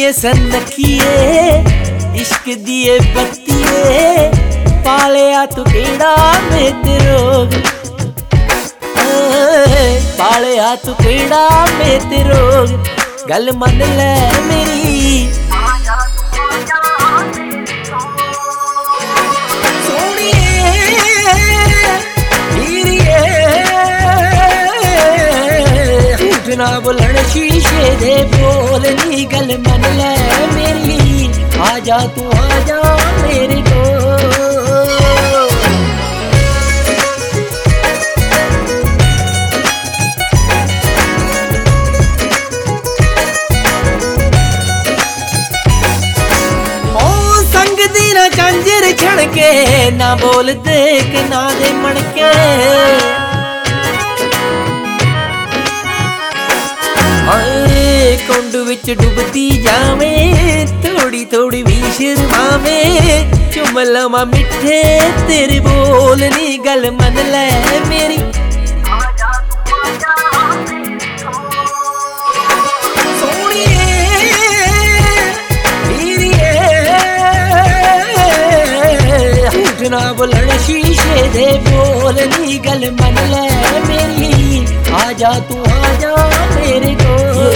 ਏ ਸਨਖੀਏ इश्क दिए बत्तीए पालिया तू केड़ा मेत रोग पालिया तू केड़ा मेत रोग गल मन ले मेरी झूठ ना बोलन शीशे दे बोल नी गल मन ले मेरी आजा तू आजा मेरे को संग दी ना झंझर छड़के ना बोल देख ना दे मणके कुंड विच डुबती जावे थोड़ी थोड़ी भी शर्मावे चुम लवा मिठे तेरे बोल नी गल मन ले मेरी झूठ ना बोलन शीशे दे बोल नी गल मन ले मेरी आजा तू आजा मेरे को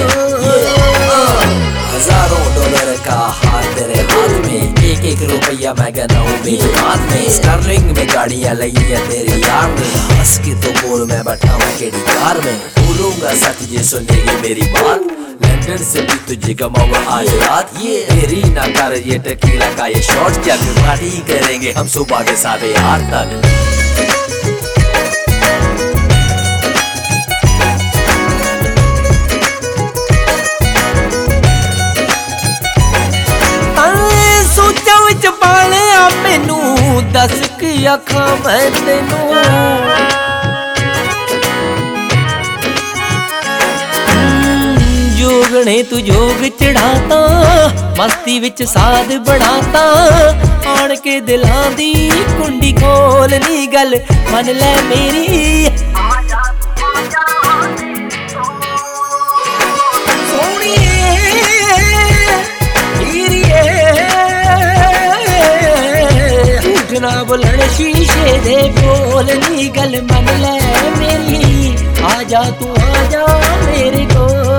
हजारों डॉलर का हाथ तेरे हाथ में एक एक रुपया मैं गनाऊं मेरे हाथ में स्टर्लिंग में गाड़ियां लगी है तेरी यार में हंस के तो बोल मैं बैठा मैं केडी कार में बोलूंगा सच ये सुनेगी मेरी बात लंदन से भी तुझे कमाऊंगा आज रात ये तेरी ना कर ये टकीला का ये शॉर्ट जग पार्टी करेंगे हम सुबह के 8:30 तक दस की अखा मैं तेनू जोगने तू जोग चढ़ाता मस्ती विच साध बढ़ाता आण के दिलां दी कुंडी खोल नी गल मन ले मेरी ना बोलन शीशे दे बोल नी गल मन ले मेरी आजा तू आजा मेरे को।